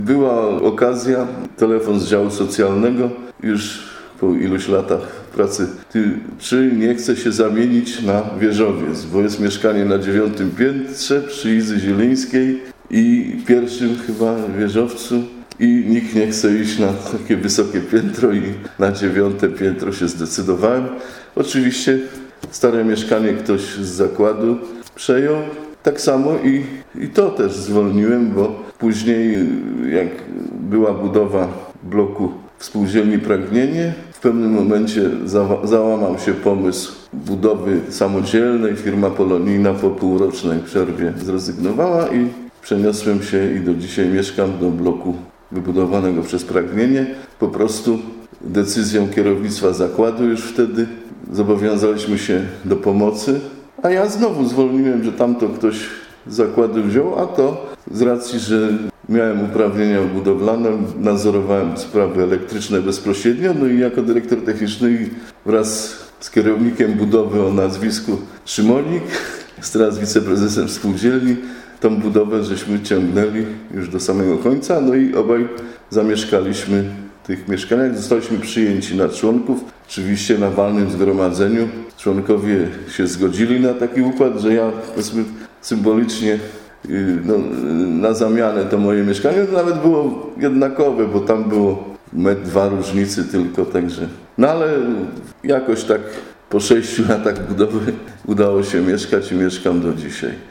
Była okazja, telefon z działu socjalnego, już po iluś latach pracy, czy nie chce się zamienić na wieżowiec, bo jest mieszkanie na 9. piętrze przy Izy Zielińskiej i pierwszym chyba wieżowcu i nikt nie chce iść na takie wysokie piętro i na 9. piętro się zdecydowałem. Oczywiście stare mieszkanie ktoś z zakładu przejął. Tak samo i to też zwolniłem, bo później jak była budowa bloku w spółdzielni Pragnienie, w pewnym momencie załamał się pomysł budowy samodzielnej. Firma polonijna po półrocznej przerwie zrezygnowała i przeniosłem się i do dzisiaj mieszkam do bloku wybudowanego przez Pragnienie. Po prostu decyzją kierownictwa zakładu już wtedy zobowiązaliśmy się do pomocy. A ja znowu zwolniłem, że tamto ktoś z zakładu wziął, a to z racji, że miałem uprawnienia budowlane, nadzorowałem sprawy elektryczne bezpośrednio, no i jako dyrektor techniczny wraz z kierownikiem budowy o nazwisku Szymonik, teraz wiceprezesem spółdzielni, tą budowę żeśmy ciągnęli już do samego końca, no i obaj zamieszkaliśmy w tych mieszkaniach. Zostaliśmy przyjęci na członków, oczywiście na walnym zgromadzeniu. Członkowie się zgodzili na taki układ, że ja powiedzmy symbolicznie na zamianę to moje mieszkanie nawet było jednakowe, bo tam było 1-2 różnicy tylko, także. No ale jakoś tak po 6 latach budowy udało się mieszkać i mieszkam do dzisiaj.